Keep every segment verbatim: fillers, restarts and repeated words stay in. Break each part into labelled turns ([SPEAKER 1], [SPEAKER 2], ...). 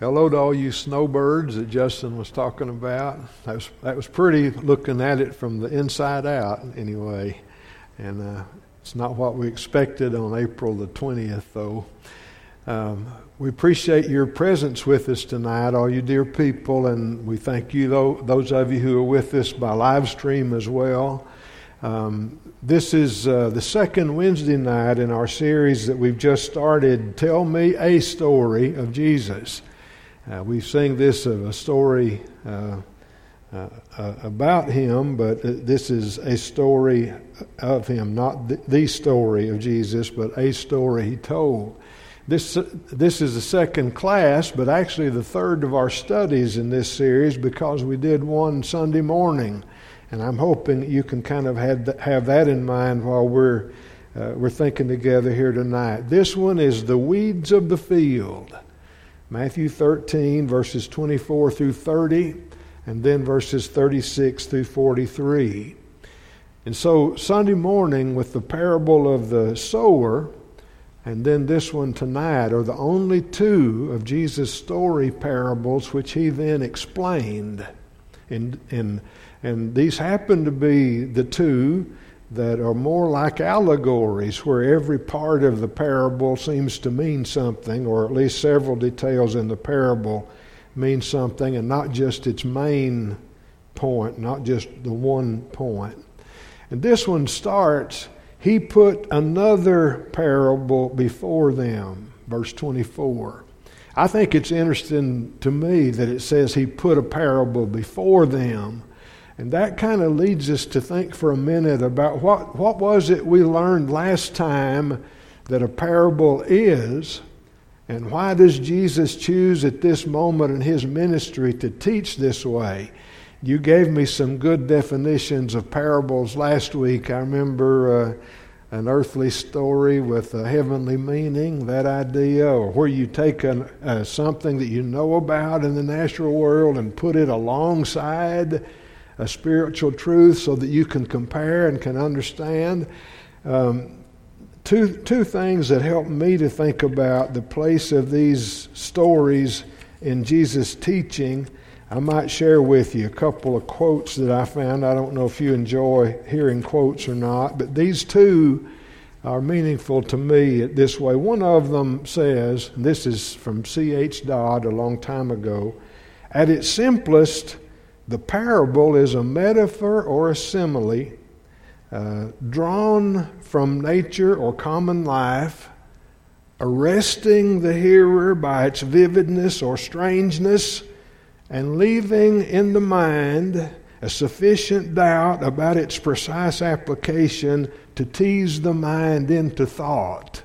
[SPEAKER 1] Hello to all you snowbirds that Justin was talking about. That was, that was pretty looking at it from the inside out anyway. And uh, it's not what we expected on April the twentieth though. Um, we appreciate your presence with us tonight, all you dear people, and we thank you, though, those of you who are with us by live stream as well. Um, this is uh, the second Wednesday night in our series that we've just started, Tell Me a Story of Jesus. Uh, we sing this of a story uh, uh, uh, about him, but this is a story of him, not the, the story of Jesus, but a story he told. This this is the second class, but actually the third of our studies in this series because we did one Sunday morning, and I'm hoping you can kind of have have that in mind while we're uh, we're thinking together here tonight. This one is the weeds of the field. Matthew thirteen, verses twenty-four through thirty, and then verses thirty-six through forty-three. And so Sunday morning with the parable of the sower, and then this one tonight, are the only two of Jesus' story parables which he then explained. And, and, and these happen to be the two that are more like allegories, where every part of the parable seems to mean something, or at least several details in the parable mean something, and not just its main point, not just the one point. And this one starts, he put another parable before them, verse twenty-four. I think it's interesting to me that it says he put a parable before them. And that kind of leads us to think for a minute about what, what was it we learned last time that a parable is, and why does Jesus choose at this moment in his ministry to teach this way? You gave me some good definitions of parables last week. I remember uh, an earthly story with a heavenly meaning, that idea, or where you take an, uh, something that you know about in the natural world and put it alongside a spiritual truth so that you can compare and can understand. Um, two two things that help me to think about the place of these stories in Jesus' teaching. I might share with you a couple of quotes that I found. I don't know if you enjoy hearing quotes or not, but these two are meaningful to me this way. One of them says, and this is from C H Dodd a long time ago, at its simplest, the parable is a metaphor or a simile uh, drawn from nature or common life, arresting the hearer by its vividness or strangeness, and leaving in the mind a sufficient doubt about its precise application to tease the mind into thought.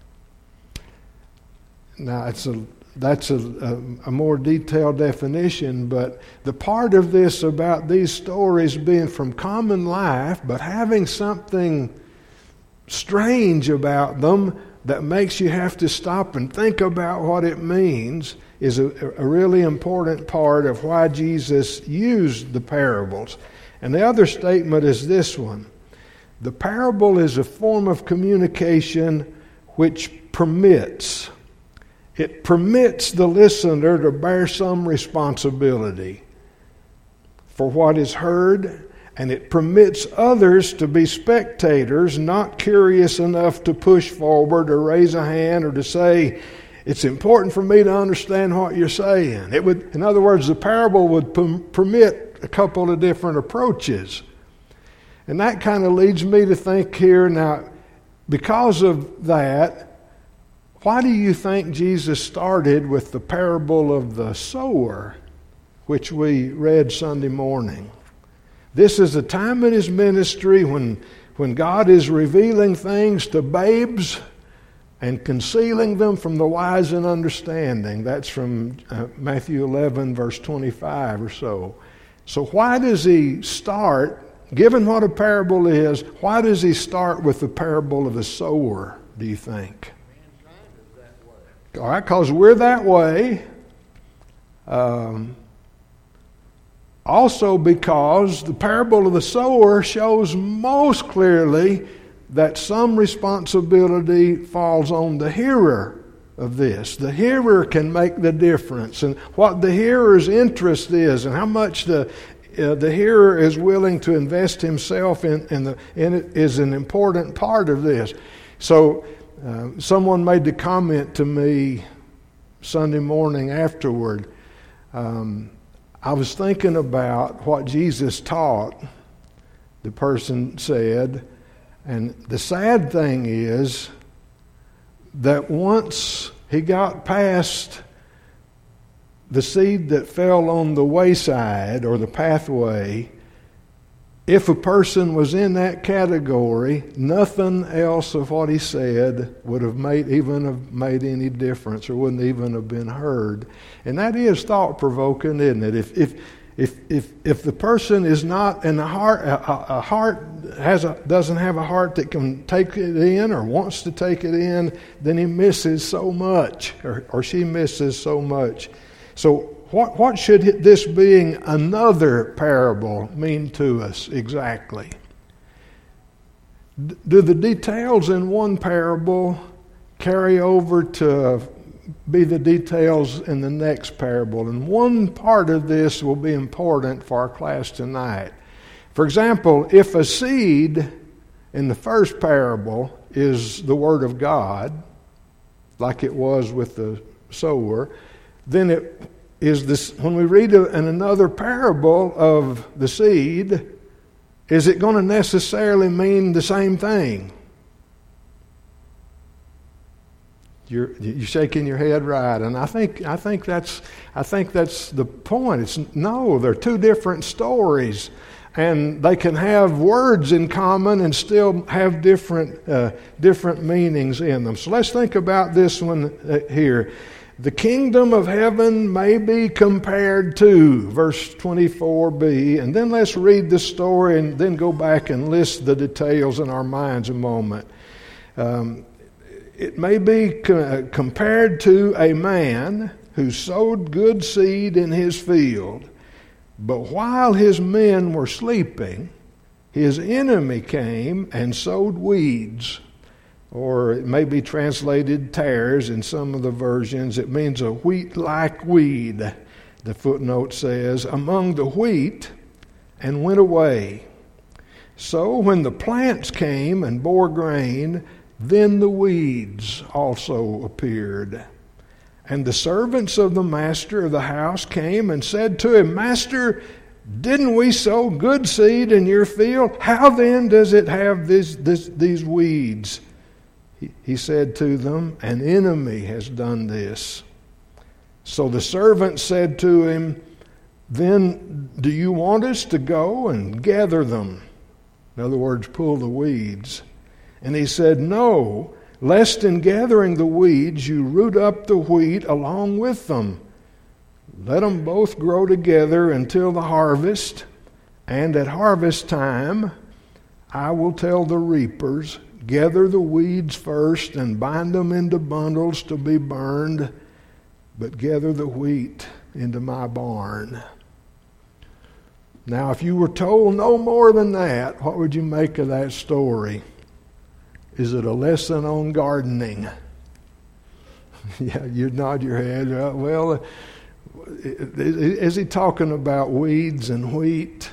[SPEAKER 1] Now, it's a That's a, a, a more detailed definition, but the part of this about these stories being from common life, but having something strange about them that makes you have to stop and think about what it means, is a, a really important part of why Jesus used the parables. And the other statement is this one: the parable is a form of communication which permits It permits the listener to bear some responsibility for what is heard, and it permits others to be spectators, not curious enough to push forward or raise a hand or to say, it's important for me to understand what you're saying. It would, in other words, the parable would p- permit a couple of different approaches. And that kind of leads me to think here now, because of that, why do you think Jesus started with the parable of the sower, which we read Sunday morning? This is a time in his ministry when, when God is revealing things to babes and concealing them from the wise and understanding. That's from uh, Matthew eleven, verse twenty-five or so. So why does he start, given what a parable is, why does he start with the parable of the sower, do you think? All right, because we're that way. Um, also because the parable of the sower shows most clearly that some responsibility falls on the hearer of this. The hearer can make the difference, and what the hearer's interest is, and how much the uh, the hearer is willing to invest himself in, in, the, in it is an important part of this. So uh, someone made the comment to me Sunday morning afterward. Um, I was thinking about what Jesus taught, the person said, and the sad thing is that once he got past the seed that fell on the wayside or the pathway, if a person was in that category, nothing else of what he said would have made even have made any difference, or wouldn't even have been heard. And that is thought-provoking, isn't it? If if if if if the person is not in the heart, a, a heart has a doesn't have a heart that can take it in or wants to take it in, then he misses so much, or, or she misses so much. So what what should this being another parable mean to us exactly? Do the details in one parable carry over to be the details in the next parable? And one part of this will be important for our class tonight. For example, if a seed in the first parable is the Word of God, like it was with the sower, then it is this, when we read in another parable of the seed, is it going to necessarily mean the same thing? You're you're shaking your head right, and I think I think that's I think that's the point. It's no, they're two different stories, and they can have words in common and still have different uh, different meanings in them. So let's think about this one uh, here. The kingdom of heaven may be compared to, verse twenty-four b, and then let's read the story and then go back and list the details in our minds a moment. Um, it may be co- compared to a man who sowed good seed in his field, but while his men were sleeping, his enemy came and sowed weeds. Or it may be translated tares in some of the versions. It means a wheat-like weed, the footnote says, among the wheat, and went away. So when the plants came and bore grain, then the weeds also appeared. And the servants of the master of the house came and said to him, Master, didn't we sow good seed in your field? How then does it have this, this, these weeds? He said to them, An enemy has done this. So the servant said to him, Then do you want us to go and gather them? In other words, pull the weeds. And he said, No, lest in gathering the weeds you root up the wheat along with them. Let them both grow together until the harvest, and at harvest time I will tell the reapers, Gather the weeds first and bind them into bundles to be burned, but gather the wheat into my barn. Now, if you were told no more than that, what would you make of that story? Is it a lesson on gardening? Yeah, you'd nod your head. Well, is he talking about weeds and wheat?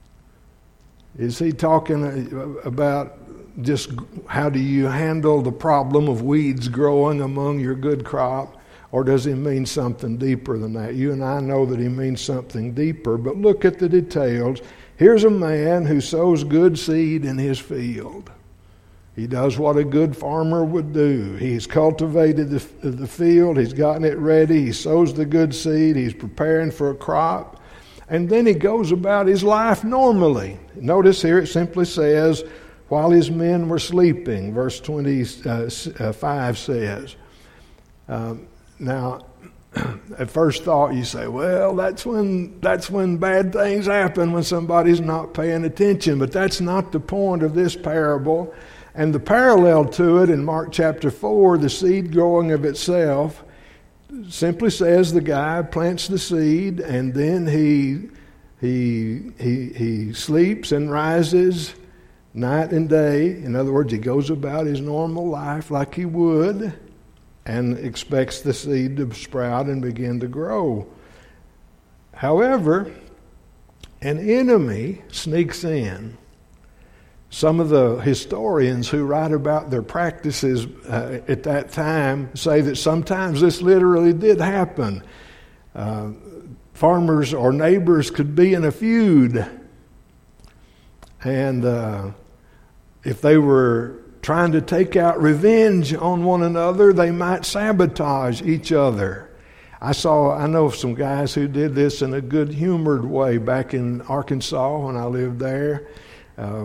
[SPEAKER 1] Is he talking about just how do you handle the problem of weeds growing among your good crop? Or does he mean something deeper than that? You and I know that he means something deeper, but look at the details. Here's a man who sows good seed in his field. He does what a good farmer would do. He's cultivated the, the field. He's gotten it ready. He sows the good seed. He's preparing for a crop. And then he goes about his life normally. Notice here it simply says, while his men were sleeping, verse twenty-five says. Um, now, at first thought you say, well, that's when that's when bad things happen, when somebody's not paying attention. But that's not the point of this parable. And the parallel to it in Mark chapter four, the seed growing of itself, simply says the guy plants the seed and then he he he he sleeps and rises night and day. In other words, he goes about his normal life like he would. and expects the seed to sprout and begin to grow. However, an enemy sneaks in. Some of the historians who write about their practices uh, at that time say that sometimes this literally did happen. Uh, farmers or neighbors could be in a feud, and uh, if they were trying to take out revenge on one another, they might sabotage each other. I saw, I know some guys who did this in a good-humored way back in Arkansas when I lived there. Uh,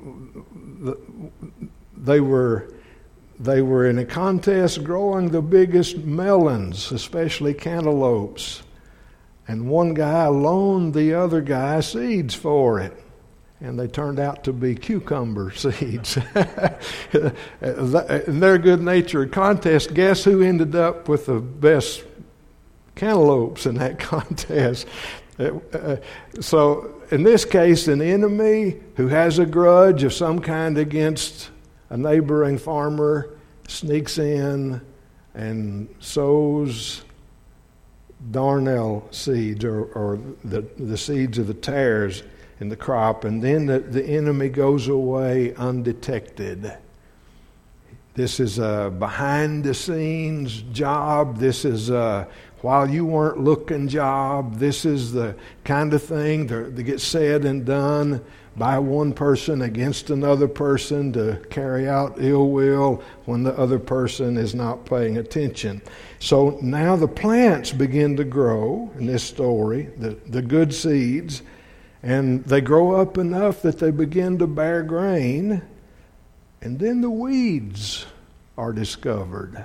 [SPEAKER 1] they were they were in a contest growing the biggest melons, especially cantaloupes, and one guy loaned the other guy seeds for it, and they turned out to be cucumber seeds. In their good-natured contest, guess who ended up with the best cantaloupes in that contest? Uh, so in this case, an enemy who has a grudge of some kind against a neighboring farmer sneaks in and sows darnel seeds, or, or the, the seeds of the tares in the crop, and then the, the enemy goes away undetected. This is a behind-the-scenes job. This is a while you weren't looking job. This is the kind of thing that gets said and done by one person against another person to carry out ill will when the other person is not paying attention. So now the plants begin to grow in this story, the, the good seeds, and they grow up enough that they begin to bear grain, and then the weeds are discovered.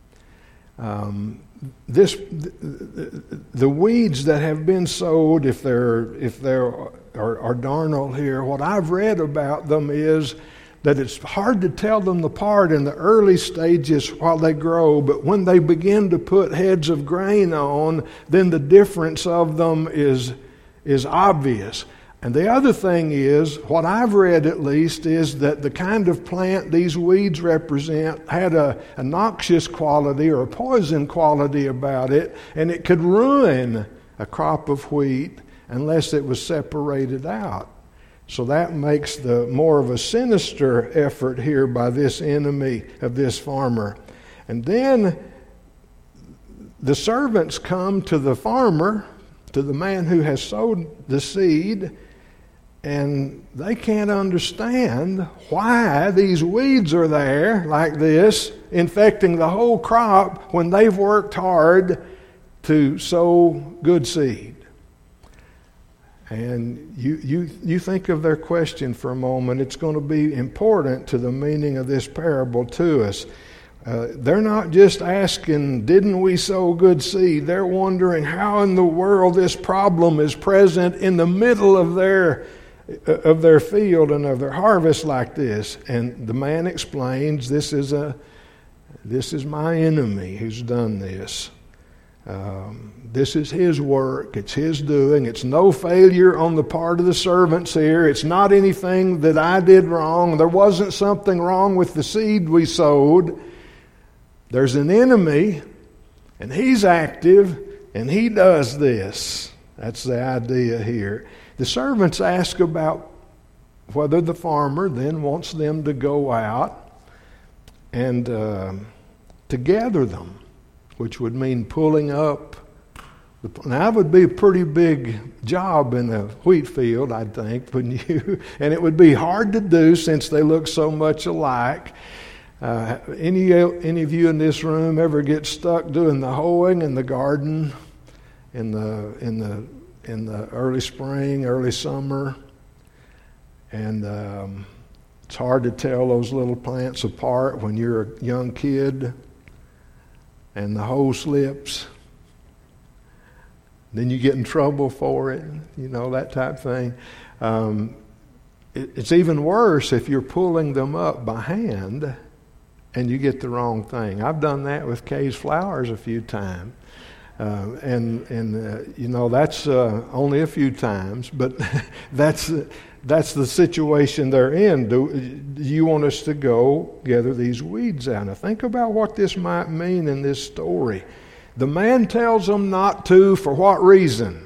[SPEAKER 1] Um, this the, the weeds that have been sowed, if they're if they're are, are darnel here, what I've read about them is that it's hard to tell them apart in the early stages while they grow, but when they begin to put heads of grain on, then the difference of them is is obvious. And the other thing is, what I've read at least, is that the kind of plant these weeds represent had a, a noxious quality or a poison quality about it, and it could ruin a crop of wheat unless it was separated out. So that makes the more of a sinister effort here by this enemy of this farmer. And then the servants come to the farmer, to the man who has sowed the seed, and they can't understand why these weeds are there like this, infecting the whole crop when they've worked hard to sow good seed. And you, you, you think of their question for a moment. It's going to be important to the meaning of this parable to us. Uh, they're not just asking, didn't we sow good seed? They're wondering how in the world this problem is present in the middle of their of their field and of their harvest like this. And the man explains, this is a this is my enemy who's done this. Um, this is his work. It's his doing. It's no failure on the part of the servants here. It's not anything that I did wrong. There wasn't something wrong with the seed we sowed. There's an enemy, and he's active, and he does this. That's the idea here. The servants ask about whether the farmer then wants them to go out and uh, to gather them, which would mean pulling up. The, now, that would be a pretty big job in a wheat field, I think, wouldn't you? And it would be hard to do since they look so much alike. Uh, any any of you in this room ever get stuck doing the hoeing in the garden in the in the in the early spring, early summer, and um, it's hard to tell those little plants apart when you're a young kid, and the hoe slips. Then you get in trouble for it, you know, that type of thing. Um, it, it's even worse if you're pulling them up by hand and you get the wrong thing. I've done that with Kay's flowers a few times. Uh, and, and uh, you know, that's uh, only a few times, but that's, that's the situation they're in. Do, do you want us to go gather these weeds out? Now, think about what this might mean in this story. The man tells them not to, for what reason?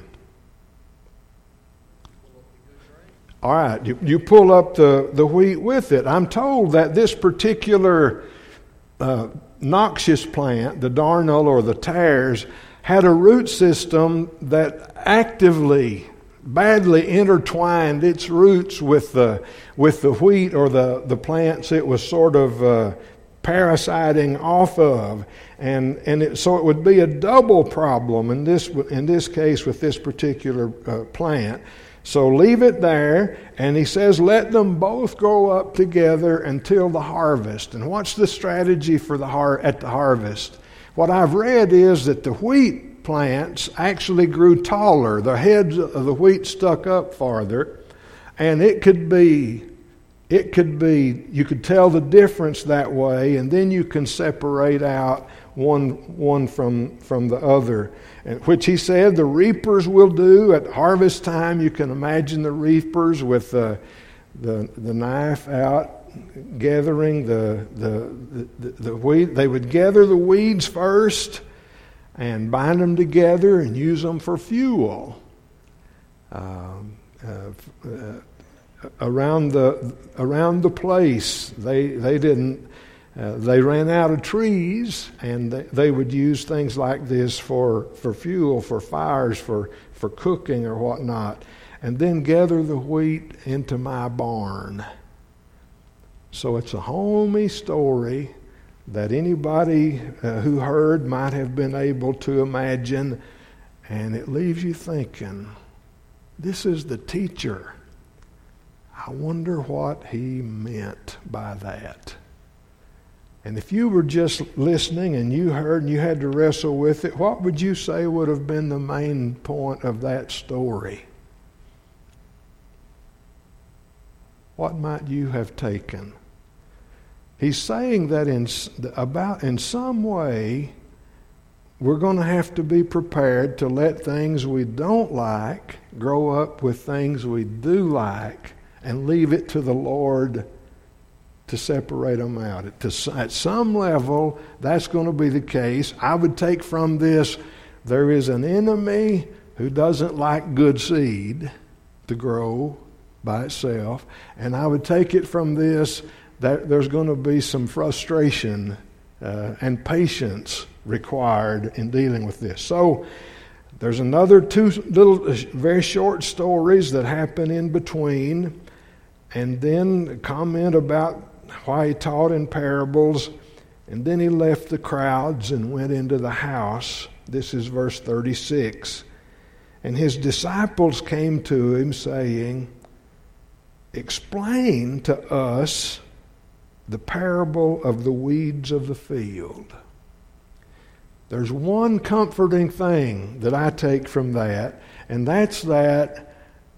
[SPEAKER 1] All right, you, you pull up the, the wheat with it. I'm told that this particular uh, noxious plant, the darnel or the tares, had a root system that actively, badly intertwined its roots with the with the wheat or the, the plants it was sort of uh, parasiting off of, and and it, so it would be a double problem in this in this case with this particular uh, plant. So leave it there, and he says, let them both grow up together until the harvest. And what's the strategy for the har- at the harvest? What I've read is that the wheat plants actually grew taller. The heads of the wheat stuck up farther, and it could be, it could be, you could tell the difference that way, and then you can separate out one one from from the other, which he said the reapers will do at harvest time. You can imagine the reapers with the the, the knife out, gathering the the, the the wheat. They would gather the weeds first and bind them together and use them for fuel. Um, uh, uh, around the around the place, they they didn't. Uh, they ran out of trees, and they, they would use things like this for, for fuel, for fires, for, for cooking or whatnot, and then gather the wheat into my barn. So it's a homey story that anybody uh, who heard might have been able to imagine, and it leaves you thinking, this is the teacher. I wonder what he meant by that. And if you were just listening and you heard and you had to wrestle with it, what would you say would have been the main point of that story? What might you have taken? He's saying that in about in some way we're going to have to be prepared to let things we don't like grow up with things we do like and leave it to the Lord to separate them out. At, to, at some level, that's going to be the case. I would take from this, there is an enemy who doesn't like good seed to grow by itself. And I would take it from this that there's going to be some frustration uh, and patience required in dealing with this. So there's another two little, very short stories that happen in between, and then a comment about why he taught in parables, and then he left the crowds and went into the house. This is verse thirty-six. And his disciples came to him saying, explain to us the parable of the weeds of the field. There's one comforting thing that I take from that, and that's that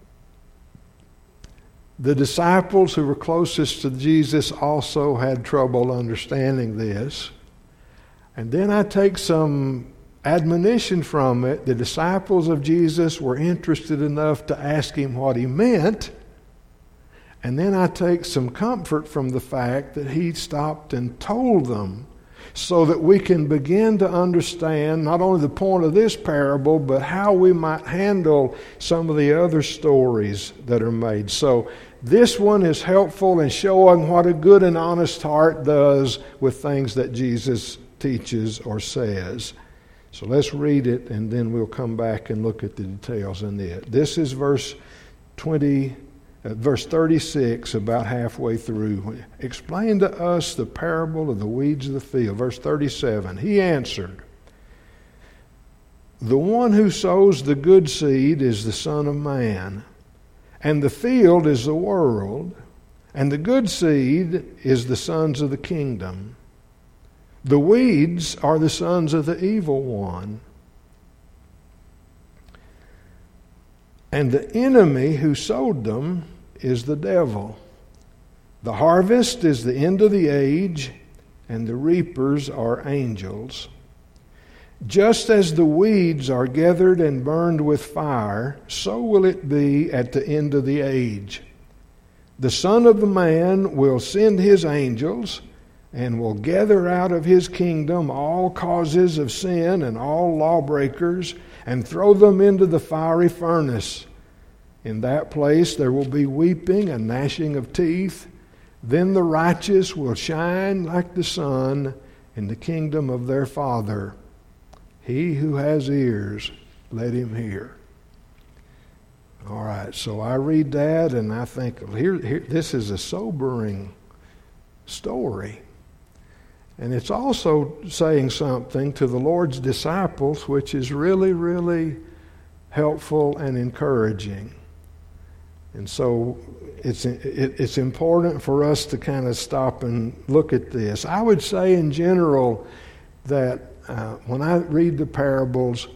[SPEAKER 1] the disciples who were closest to Jesus also had trouble understanding this. And then I take some admonition from it. The disciples of Jesus were interested enough to ask him what he meant. And then I take some comfort from the fact that he stopped and told them, so that we can begin to understand not only the point of this parable, but how we might handle some of the other stories that are made. So this one is helpful in showing what a good and honest heart does with things that Jesus teaches or says. So let's read it, and then we'll come back and look at the details in it. This is verse twenty. Uh, verse thirty-six, about halfway through. Explain to us the parable of the weeds of the field. Verse thirty-seven, he answered, the one who sows the good seed is the Son of Man, and the field is the world, and the good seed is the sons of the kingdom. The weeds are the sons of the evil one. And the enemy who sowed them is the devil. The harvest is the end of the age, and the reapers are angels. Just as the weeds are gathered and burned with fire, so will it be at the end of the age. The Son of the Man will send his angels and will gather out of his kingdom all causes of sin and all lawbreakers and throw them into the fiery furnace. In that place there will be weeping and gnashing of teeth. Then the righteous will shine like the sun in the kingdom of their Father. He who has ears, let him hear. All right, so I read that and I think, here, here, this is a sobering story. And it's also saying something to the Lord's disciples, which is really, really helpful and encouraging. And so it's it, it's important for us to kind of stop and look at this. I would say in general that uh, when I read the parables,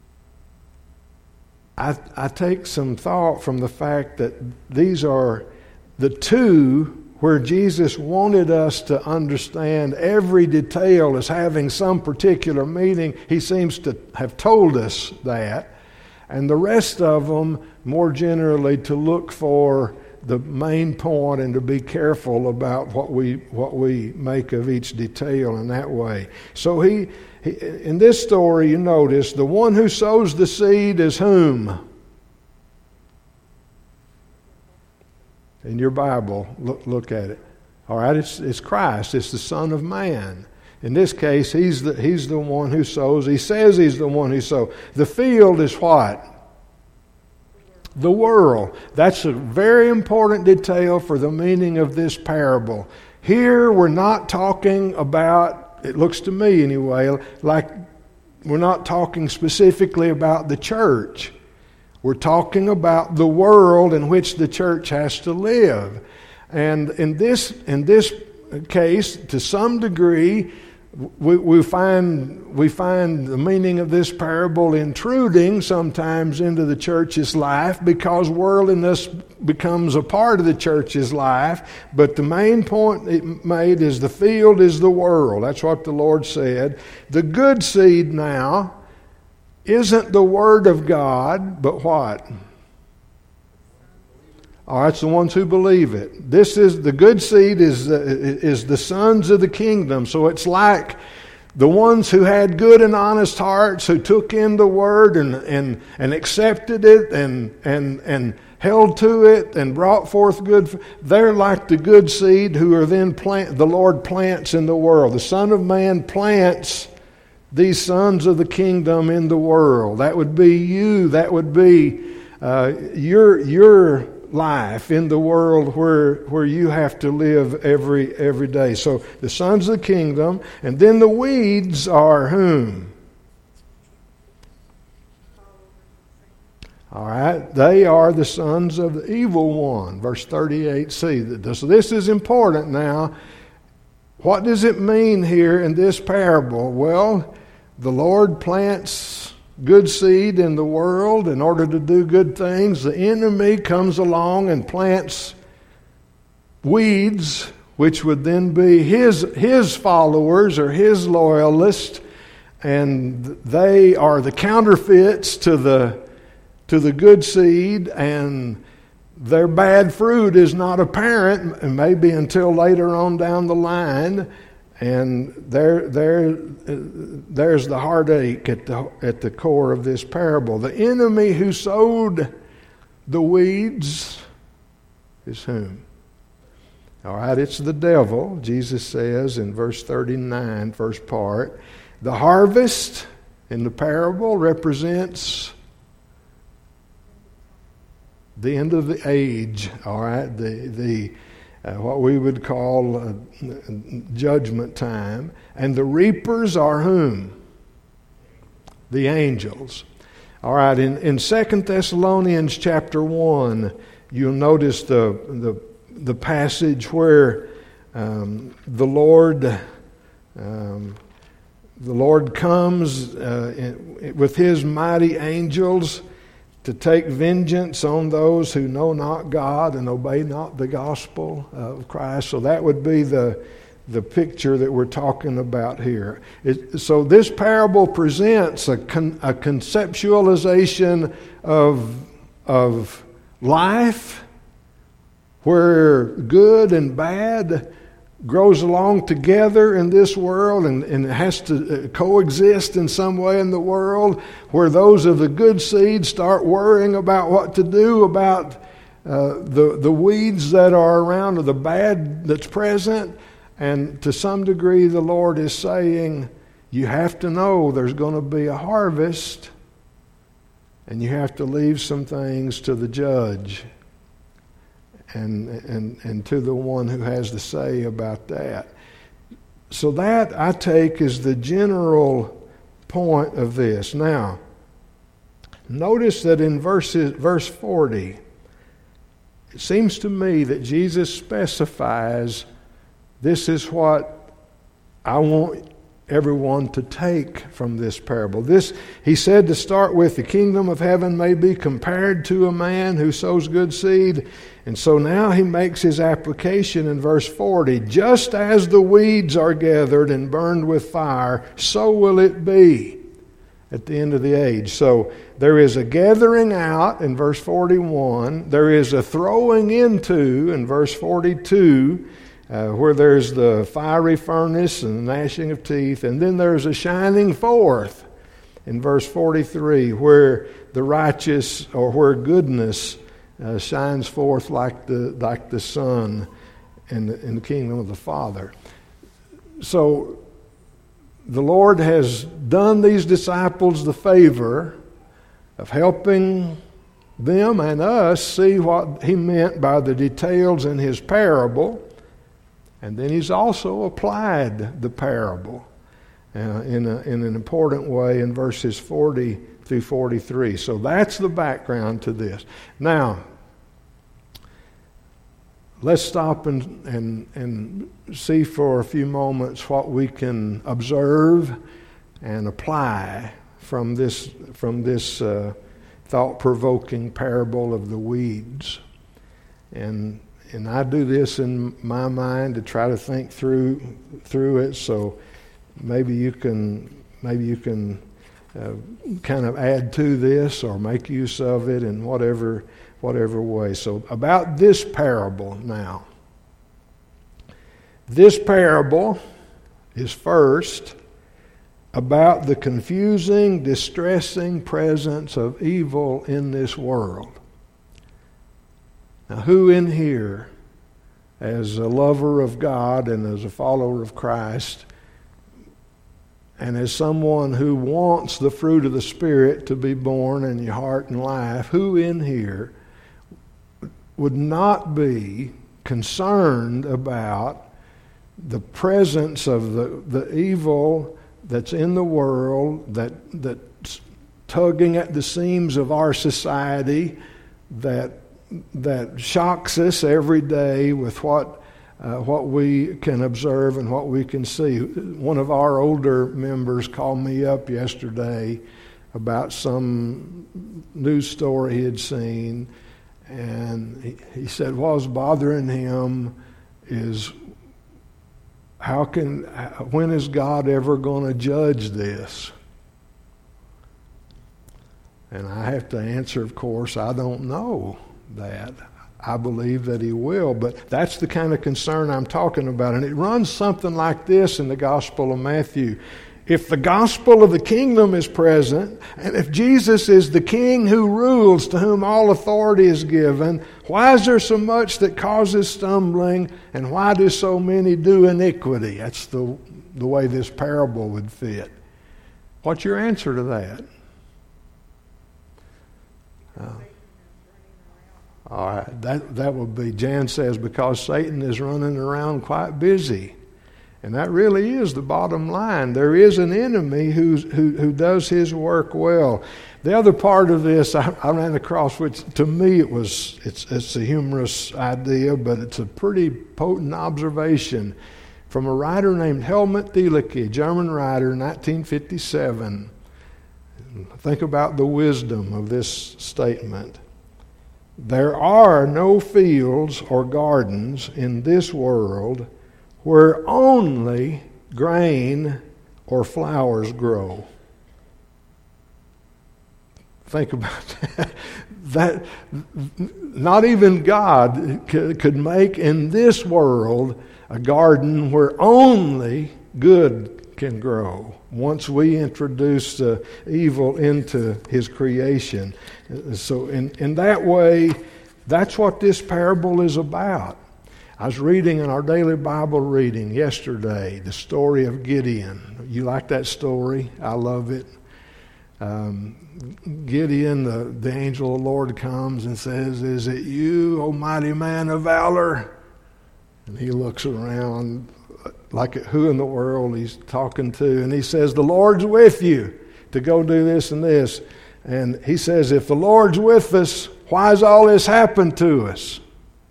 [SPEAKER 1] I, I take some thought from the fact that these are the two where Jesus wanted us to understand every detail as having some particular meaning. He seems to have told us that. And the rest of them, more generally, to look for the main point and to be careful about what we what we make of each detail in that way. So he, he in this story, you notice, the one who sows the seed is whom? In your Bible, look, look at it. All right, it's it's Christ. It's the Son of Man. In this case, he's the he's the one who sows. He says he's the one who sows. The field is what? The world. That's a very important detail for the meaning of this parable. Here we're not talking about, it looks to me anyway, like we're not talking specifically about the church. We're talking about the world in which the church has to live. And in this in this case, to some degree, we, we find we find the meaning of this parable intruding sometimes into the church's life because worldliness becomes a part of the church's life. But the main point it made is the field is the world. That's what the Lord said. The good seed now isn't the Word of God, but what? All right, it's the ones who believe it. This is the good seed is uh, is the sons of the kingdom. So it's like the ones who had good and honest hearts, who took in the Word and and, and accepted it and and and held to it and brought forth good. They're like the good seed who are then plant. The Lord plants in the world. The Son of Man plants these sons of the kingdom in the world. That would be you. That would be uh, your your life in the world where where you have to live every every day. So the sons of the kingdom, and then the weeds are whom? All right, they are the sons of the evil one. Verse thirty-eight c. So this is important now. What does it mean here in this parable? Well, the Lord plants good seed in the world in order to do good things. The enemy comes along and plants weeds, which would then be his his followers or his loyalists, and they are the counterfeits to the to the good seed, and their bad fruit is not apparent, and maybe until later on down the line. And there, there, there's the heartache at the at the core of this parable. The enemy who sowed the weeds is whom? All right, it's the devil. Jesus says in verse thirty-nine, first part, the harvest in the parable represents the end of the age. All right, the the. Uh, what we would call uh, judgment time. And the reapers are whom? The angels. All right, in, in Second Thessalonians chapter one, you'll notice the the, the passage where um, the Lord um, the Lord comes uh, in, with His mighty angels to take vengeance on those who know not God and obey not the gospel of Christ. So that would be the the picture that we're talking about here. It, so this parable presents a, con, a conceptualization of, of life where good and bad grows along together in this world and, and it has to coexist in some way in the world, where those of the good seed start worrying about what to do about uh, the, the weeds that are around or the bad that's present. And to some degree the Lord is saying, you have to know there's going to be a harvest and you have to leave some things to the judge. And, and and to the one who has the say about that. So that, I take, is the general point of this. Now, notice that in verses, verse forty, it seems to me that Jesus specifies, this is what I want everyone to take from this parable. This, he said to start with, the kingdom of heaven may be compared to a man who sows good seed. And so now he makes his application in verse forty. Just as the weeds are gathered and burned with fire, so will it be at the end of the age. So there is a gathering out in verse forty-one. There is a throwing into in verse forty-two, uh, where there's the fiery furnace and the gnashing of teeth. And then there's a shining forth in verse forty-three, where the righteous, or where goodness Uh, shines forth like the like the sun in the, in the kingdom of the Father. So the Lord has done these disciples the favor of helping them and us see what he meant by the details in his parable, and then he's also applied the parable uh, in a, in an important way in verses forty through forty-three. So that's the background to this. Now, let's stop and, and, and see for a few moments what we can observe and apply from this, from this uh, thought-provoking parable of the weeds. And and I do this in my mind to try to think through through it. So maybe you can maybe you can uh, kind of add to this or make use of it in whatever whatever way. So about this parable now. This parable is first about the confusing, distressing presence of evil in this world. Now, who in here, as a lover of God and as a follower of Christ, and as someone who wants the fruit of the Spirit to be born in your heart and life, who in here would not be concerned about the presence of the, the evil that's in the world, that that's tugging at the seams of our society, that that shocks us every day with what uh, what we can observe and what we can see. One of our older members called me up yesterday about some news story he had seen, and he, he said what was bothering him is how can when is God ever going to judge this? And I have to answer, of course, I don't know that. I believe that he will, but that's the kind of concern I'm talking about. And it runs something like this in the Gospel of Matthew. If the gospel of the kingdom is present, and if Jesus is the king who rules, to whom all authority is given, why is there so much that causes stumbling, and why do so many do iniquity? That's the, the way this parable would fit. What's your answer to that? Uh, all right, that, that would be, Jan says, because Satan is running around quite busy. And that really is the bottom line. There is an enemy who's, who who does his work well. The other part of this I, I ran across, which to me it was it's it's a humorous idea, but it's a pretty potent observation from a writer named Helmut Thielicke, a German writer, nineteen fifty-seven. Think about the wisdom of this statement. There are no fields or gardens in this world where only grain or flowers grow. Think about that. That not even God could make in this world a garden where only good can grow once we introduce uh, evil into His creation. So in, in that way, that's what this parable is about. I was reading in our daily Bible reading yesterday the story of Gideon. You like that story? I love it. Um, Gideon, the, the angel of the Lord comes and says, "Is it you, O mighty man of valor?" And he looks around like, who in the world he's talking to? And he says, "The Lord's with you to go do this and this." And he says, "If the Lord's with us, why has all this happened to us?"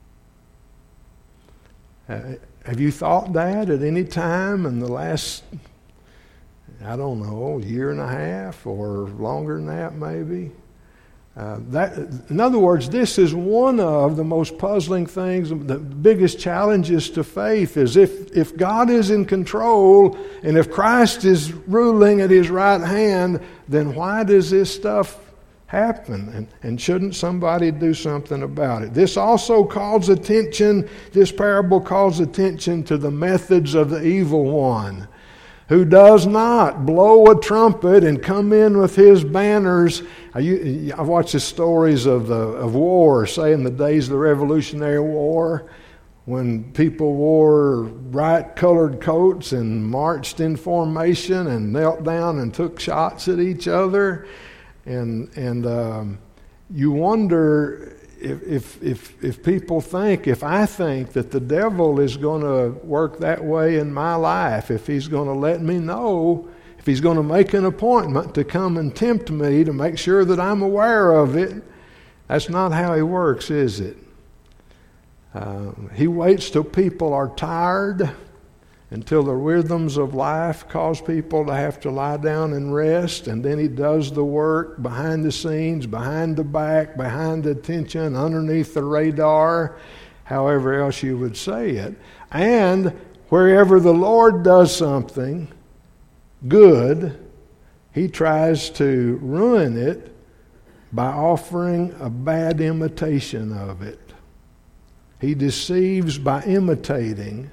[SPEAKER 1] Uh, have you thought that at any time in the last, I don't know, year and a half or longer than that maybe? Uh, that, in other words, this is one of the most puzzling things, the biggest challenges to faith is if, if God is in control and if Christ is ruling at His right hand, then why does this stuff happen? And, and shouldn't somebody do something about it? This also calls attention, this parable calls attention to the methods of the evil one, who does not blow a trumpet and come in with his banners. I, I've watched the stories of the of war, say in the days of the Revolutionary War, when people wore bright colored coats and marched in formation and knelt down and took shots at each other. And and um, you wonder if, if if if people think, if I think that the devil is going to work that way in my life, if he's going to let me know, if he's going to make an appointment to come and tempt me to make sure that I'm aware of it, that's not how he works, is it? Uh, he waits till people are tired, until the rhythms of life cause people to have to lie down and rest, and then he does the work behind the scenes, behind the back, behind the attention, underneath the radar, however else you would say it. And wherever the Lord does something good, he tries to ruin it by offering a bad imitation of it. He deceives by imitating,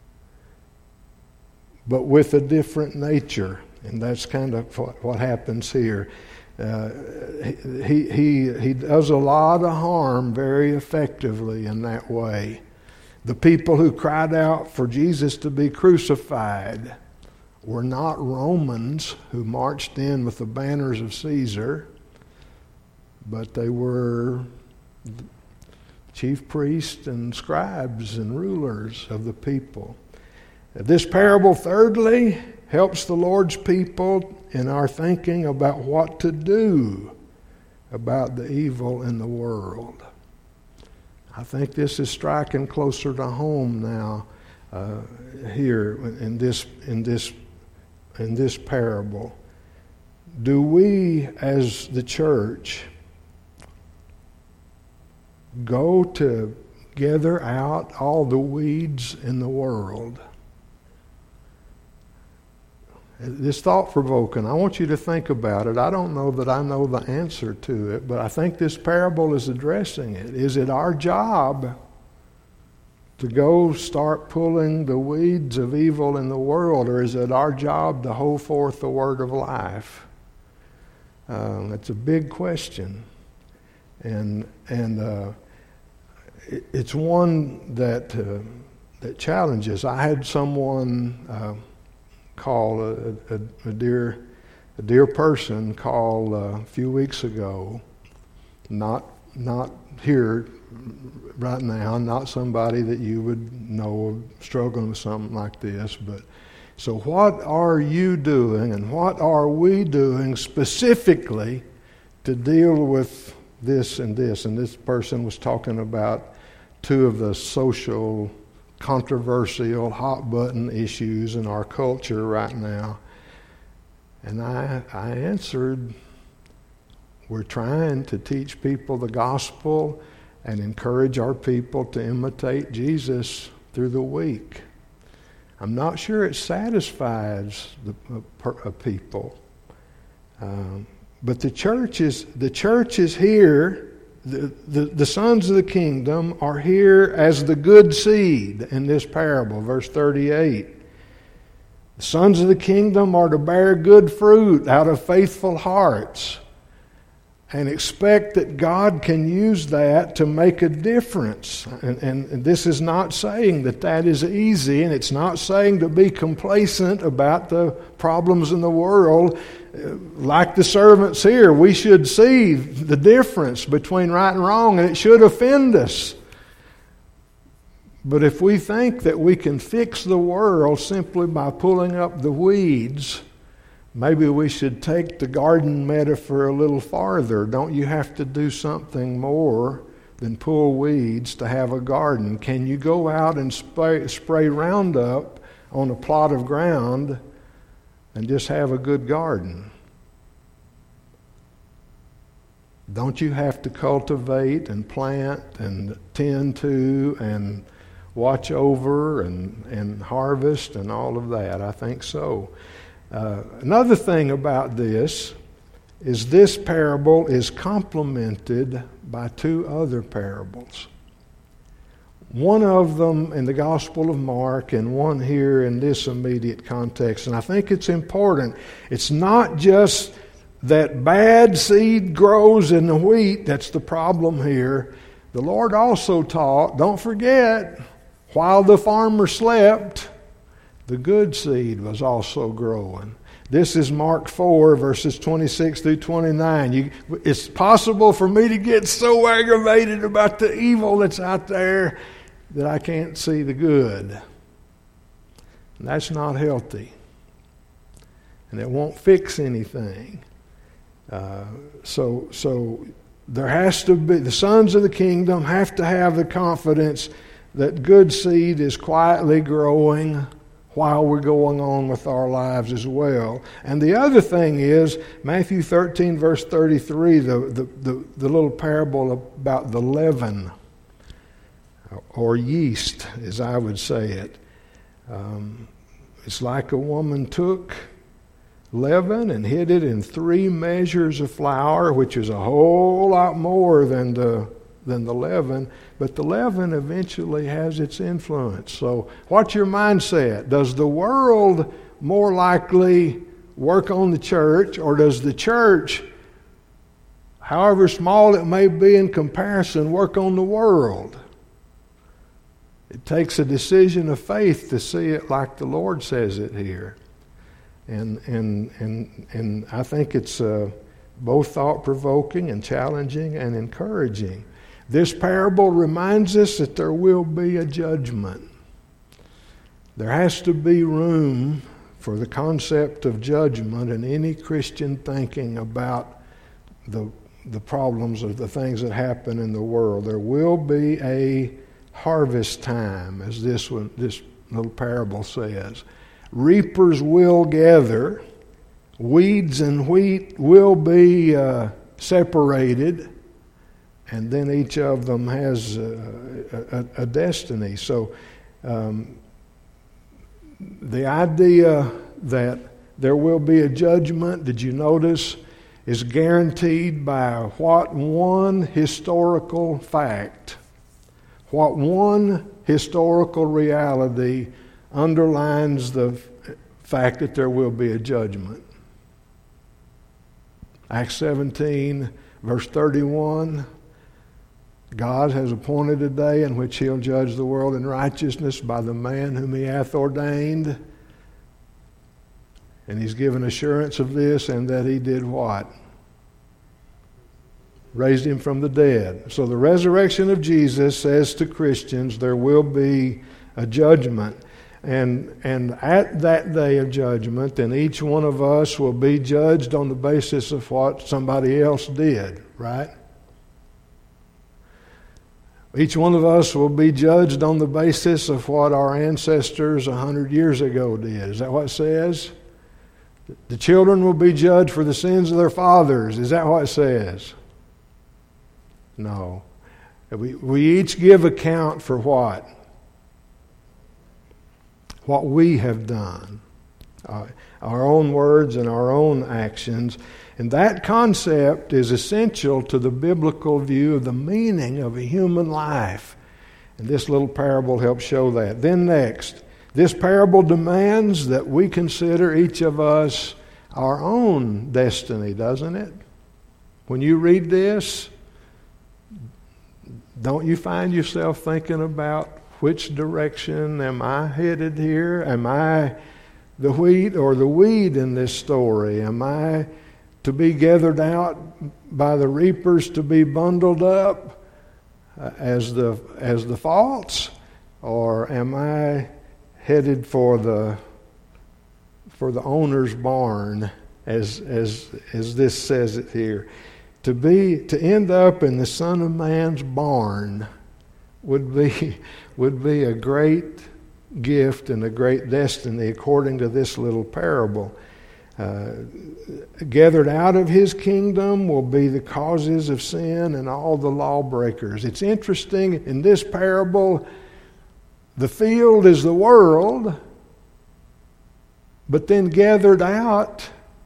[SPEAKER 1] but with a different nature. And that's kind of what happens here. Uh, he, he, he does a lot of harm very effectively in that way. The people who cried out for Jesus to be crucified were not Romans who marched in with the banners of Caesar, but they were chief priests and scribes and rulers of the people. This parable, thirdly, helps the Lord's people in our thinking about what to do about the evil in the world. I think this is striking closer to home now uh, here in this in this in this parable. Do we, as the church, go to gather out all the weeds in the world? It's thought-provoking. I want you to think about it. I don't know that I know the answer to it, but I think this parable is addressing it. Is it our job to go start pulling the weeds of evil in the world, or is it our job to hold forth the word of life? Um, it's a big question, and and uh, it, it's one that uh, that challenges. I had someone. Uh, call a, a, a dear a dear person call uh, a few weeks ago, not not here right now, not somebody that you would know struggling with something like this, but so what are you doing and what are we doing specifically to deal with this and this? And this person was talking about two of the social controversial hot button issues in our culture right now. And I, I answered, we're trying to teach people the gospel and encourage our people to imitate Jesus through the week. I'm not sure it satisfies the uh, uh, people. Um, but the church is the church is here. The, the, the sons of the kingdom are here as the good seed in this parable, verse thirty-eight. The sons of the kingdom are to bear good fruit out of faithful hearts and expect that God can use that to make a difference. And, and, and this is not saying that that is easy, and it's not saying to be complacent about the problems in the world. Like the servants here, we should see the difference between right and wrong, and it should offend us. But if we think that we can fix the world simply by pulling up the weeds, maybe we should take the garden metaphor a little farther. Don't you have to do something more than pull weeds to have a garden? Can you go out and spray, spray Roundup on a plot of ground and just have a good garden? Don't you have to cultivate and plant and tend to and watch over and, and harvest and all of that? I think so. Uh, another thing about this is this parable is complemented by two other parables. One of them in the Gospel of Mark and one here in this immediate context. And I think it's important. It's not just that bad seed grows in the wheat that's the problem here. The Lord also taught, don't forget, while the farmer slept, the good seed was also growing. This is Mark four, verses twenty-six through twenty-nine. You, it's possible for me to get so aggravated about the evil that's out there that I can't see the good. And that's not healthy. And it won't fix anything. Uh, so, so there has to be, the sons of the kingdom have to have the confidence that good seed is quietly growing while we're going on with our lives as well. And the other thing is, Matthew thirteen, verse thirty-three, the, the, the, the little parable about the leaven, or yeast, as I would say it. Um, it's like a woman took leaven and hid it in three measures of flour, which is a whole lot more than the than the leaven, but the leaven eventually has its influence. So what's your mindset? Does the world more likely work on the church, or does the church, however small it may be in comparison, work on the world? It takes a decision of faith to see it like the Lord says it here. And and and and I think it's uh, both thought-provoking and challenging and encouraging. This parable reminds us that there will be a judgment. There has to be room for the concept of judgment in any Christian thinking about the the problems of the things that happen in the world. There will be a harvest time, as this one, this little parable says. Reapers will gather. Weeds and wheat will be uh, separated. And then each of them has a, a, a destiny. So um, the idea that there will be a judgment, did you notice, is guaranteed by what one historical fact, what one historical reality underlines the fact that there will be a judgment. Acts seventeen, verse thirty-one, God has appointed a day in which He'll judge the world in righteousness by the man whom He hath ordained. And He's given assurance of this, and that He did what? Raised Him from the dead. So the resurrection of Jesus says to Christians there will be a judgment. And and at that day of judgment, then each one of us will be judged on the basis of what somebody else did, right? Each one of us will be judged on the basis of what our ancestors a hundred years ago did. Is that what it says? The children will be judged for the sins of their fathers. Is that what it says? No. We, we each give account for what? what we have done, uh, our own words and our own actions. And that concept is essential to the biblical view of the meaning of a human life. And this little parable helps show that. Then next, this parable demands that we consider each of us our own destiny, doesn't it? When you read this, don't you find yourself thinking about which direction am I headed here? Am I the wheat or the weed in this story? Am I to be gathered out by the reapers to be bundled up uh, as the as the faults, or am I headed for the for the owner's barn, as as as this says it here? To be to end up in the Son of Man's barn would be would be a great gift and a great destiny, according to this little parable. Uh, gathered out of his kingdom will be the causes of sin and all the lawbreakers. It's interesting, in this parable, the field is the world, but then gathered out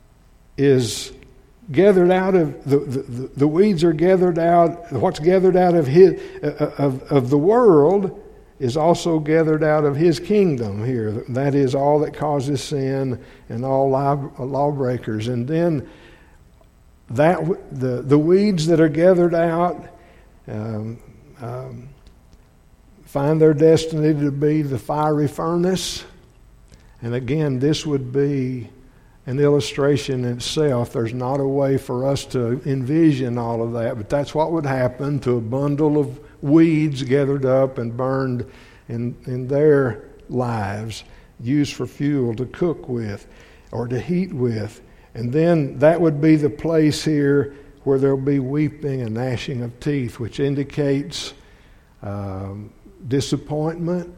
[SPEAKER 1] is gathered out of the, the, the weeds are gathered out. What's gathered out of his of, of the world is also gathered out of his kingdom here. That is all that causes sin and all law, lawbreakers. And then that the the weeds that are gathered out um, um, find their destiny to be the fiery furnace. And again, this would be an illustration in itself. There's not a way for us to envision all of that, but that's what would happen to a bundle of weeds gathered up and burned in, in their lives, used for fuel to cook with or to heat with. And then that would be the place here where there'll be weeping and gnashing of teeth, which indicates um, disappointment,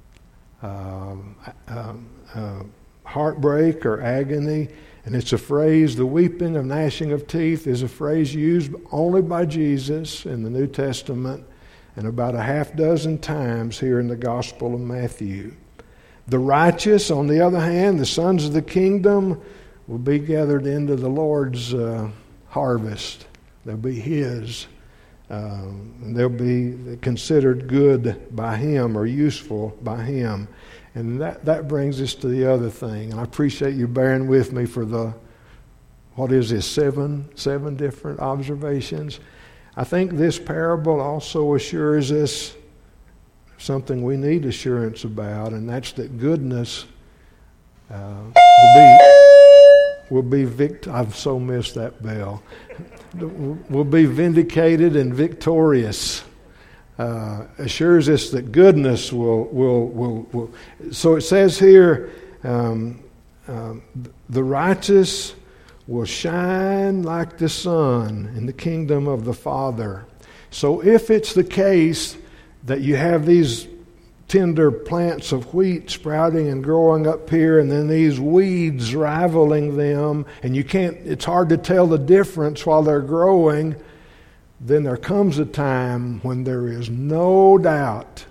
[SPEAKER 1] um, um, uh, heartbreak or agony. And it's a phrase, the weeping of gnashing of teeth is a phrase used only by Jesus in the New Testament and about a half dozen times here in the Gospel of Matthew. The righteous, on the other hand, the sons of the kingdom, will be gathered into the Lord's uh, harvest. They'll be His. Um, and they'll be considered good by Him or useful by Him. And that, that brings us to the other thing. And I appreciate you bearing with me for the, what is this, seven, seven different observations. I think this parable also assures us something we need assurance about, and that's that goodness uh, will be will be vict. I've so missed that bell. Will be vindicated and victorious. Uh, assures us that goodness will will will. will. So it says here, um, um, the righteous will shine like the sun in the kingdom of the Father. So if it's the case that you have these tender plants of wheat sprouting and growing up here, and then these weeds rivaling them, and you can't, it's hard to tell the difference while they're growing, then there comes a time when there is no doubt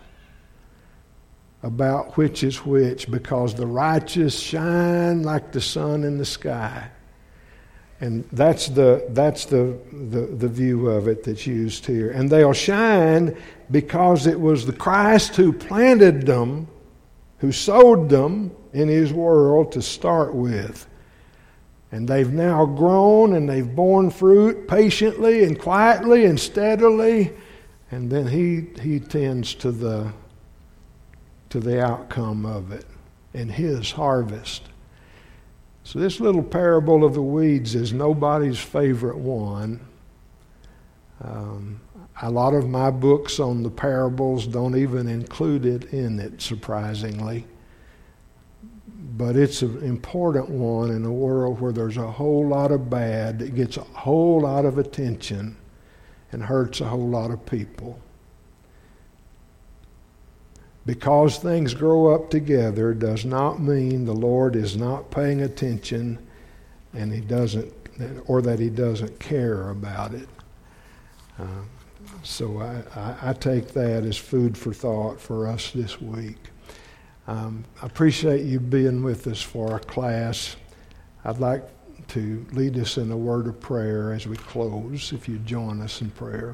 [SPEAKER 1] about which is which, because the righteous shine like the sun in the sky. And that's the that's the, the, the view of it that's used here. And they'll shine because it was the Christ who planted them, who sowed them in His world to start with. And they've now grown and they've borne fruit patiently and quietly and steadily. And then He He tends to the to the outcome of it in His harvest. So this little parable of the weeds is nobody's favorite one. Um, a lot of my books on the parables don't even include it in it, surprisingly. But it's an important one in a world where there's a whole lot of bad that gets a whole lot of attention and hurts a whole lot of people. Because things grow up together does not mean the Lord is not paying attention and He doesn't, or that He doesn't care about it. Uh, so I, I, I take that as food for thought for us this week. Um, I appreciate you being with us for our class. I'd like to lead us in a word of prayer as we close, if you join us in prayer.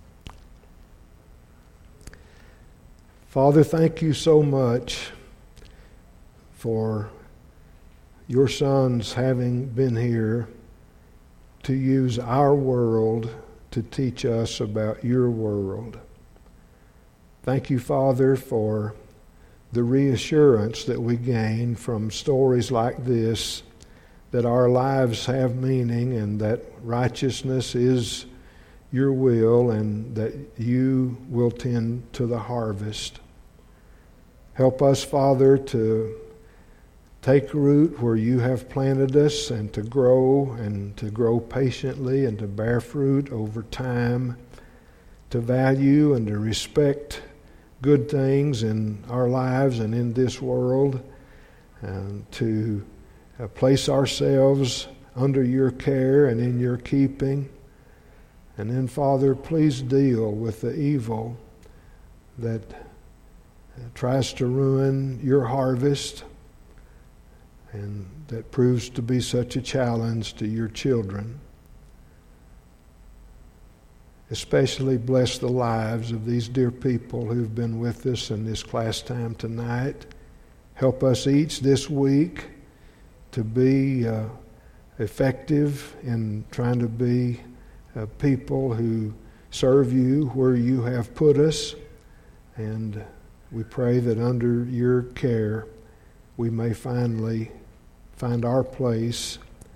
[SPEAKER 1] Father, thank you so much for your sons having been here to use our world to teach us about your world. Thank you, Father, for the reassurance that we gain from stories like this, that our lives have meaning and that righteousness is your will and that you will tend to the harvest. Help us, Father, to take root where you have planted us and to grow and to grow patiently and to bear fruit over time, to value and to respect good things in our lives and in this world, and to uh, place ourselves under your care and in your keeping. And then, Father, please deal with the evil that tries to ruin your harvest and that proves to be such a challenge to your children. Especially bless the lives of these dear people who've been with us in this class time tonight. Help us each this week to be uh, effective in trying to be uh, people who serve you where you have put us. And we pray that under your care we may finally find our place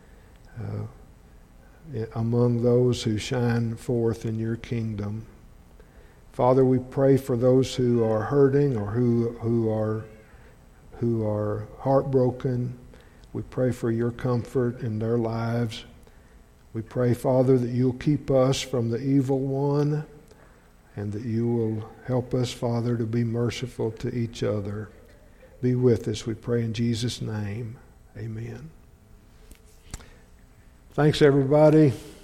[SPEAKER 1] uh, among those who shine forth in your kingdom. Father, we pray for those who are hurting or who who are who are heartbroken. We pray for your comfort in their lives. We pray, Father, that you'll keep us from the evil one and that you will help us, Father, to be merciful to each other. Be with us, we pray in Jesus' name. Amen. Thanks, everybody.